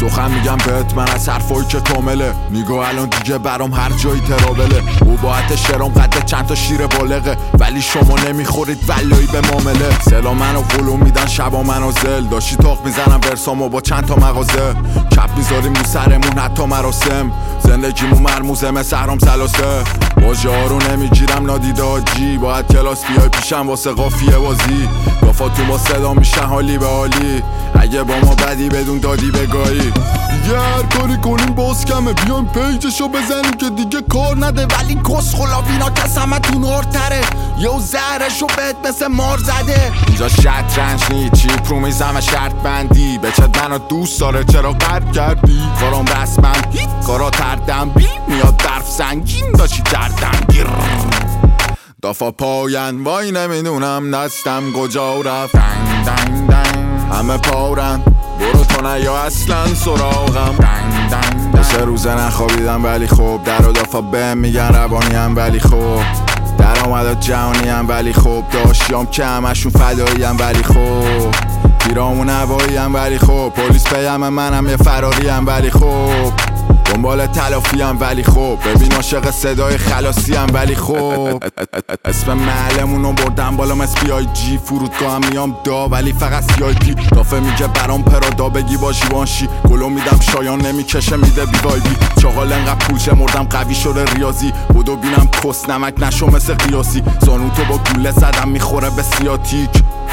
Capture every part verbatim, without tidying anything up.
شوخم میگم بهت من از حرفایی که کامله. نگاه الان دیگه برام هر جایی ترابله. او باعت شرام قد چند تا شیر بالغه، ولی شما نمیخورید ولایی به معامله. سلا منو فلو میدن شبا منو زل، داشتی تاق میزنم برسامو با چند تا مغازه. کپ میذاریم رو سرمون حتی مراسم، زندگیمون مرموزه مثل حرام سلاسه. واژه ها رو نمیگیرم نادیده آجی، باید کلاس بیای پیشم واسه قافیه بازی. گافاتون با صدا میشن حالی به حالی، اگه با ما بدی بدون دادی بگاهی. دیگه هر کاری کنیم باز کمه، بیایم پیجشو بزنیم که دیگه کار نده. ولی کس خلابینا کس همه تون هارتره، یو زهرشو بهت مثل مار زده. اینجا شطرنج نی چیپ رو میزم شرط بندی، بچت منو دوست داره چرا قرد کردی. کارام رسمم هیت کارا تردم بی، میاد برف سنگین داشتی کردم گیر. دافا پاین وای نمیدونم دستم کجا رفت. دنگ دنگ دنگ همه پارن برو تو نیا اصلا سراغم. دنگ دنگ دنگ سه روزه نخوابیدم ولی خوب، در و دافا بهم میگن روانیم ولی خوب، درآمدات جهانیم ولی خوب، داشتیام که همشون فداییم ولی خوب، تیرامون هواییم ولی خوب، پلیس پیم منم یه فراریم ولی خوب، دنبال تلافیم ولی خوب، ببین عاشق صدای خلاصیم ولی خوب. اسم محلمونو بردم بالا مثل بی آی جی، فرودگاه هم میام دا ولی فقط سی آی پی. دافه میگه برام پرادا بگی با جیوانشی، گلو میدم شایان نمیکشه میده بی وای بی. چاقال انقدر پولچه مردم قوی شده ریاضی، بودو بینم کس نمک نشو مثل قیاسی. زانو تو با گوله زدم میخوره به سیاتیک،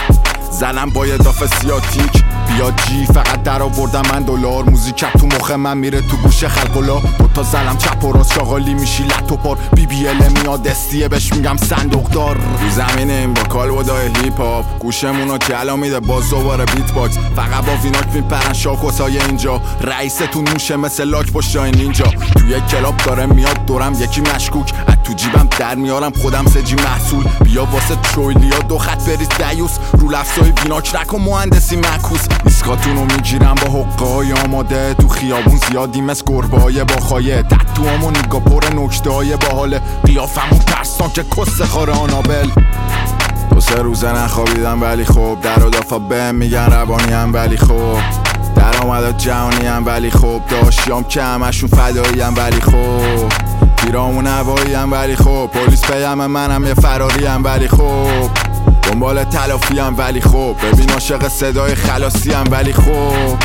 زنم با یه دافه سیاتیک. بیا جی فقط در آوردم من دلار، موزیکت تو مخ من میره تو گوش خلقلا. دوتا زلم چپ و راست شاغالی میشی لط و پار، بی بی ال میاد دستیه بهش میگم صندوق دار. رو زمینیم با کالبدای هیپ هاپ، گوشمونو کلا میده باز دوباره بیت باکس. فقط با ویناک میپرن شاکوسای اینجا، رئیستون موشه مثل لاک پشتای نینجا. توی کلاب داره میاد دورم یکی مشکوک، از تو جیبم در میارم خودم سجی محصول. بیا واسه ترویلیا دو خط بریز دیوس، رو لفظای ویناک نکن مهندسی معکوس. ایسکاتونو میگیرم با حقای آماده، تو خیابون زیادیم از گربای با خایه. تتوامو نگاه پر نکته های باحاله، قیافمون ترسان که کس خار آنابل. دو سه روزه نخوابیدم ولی خوب، در و دافا بهم میگن روانیم ولی خوب، درآمدات جهانیم ولی خوب، داشتیام که همشون فداییم ولی خوب، تیرامون هواییم ولی خوب، پلیس پیم منم یه فراریم ولی خوب، دنبال تلافیم ولی خوب، ببین عاشق صدای خلاصیم ولی خوب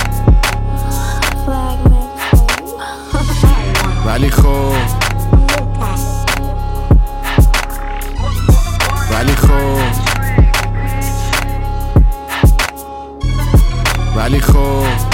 ولی خوب ولی خوب ولی خوب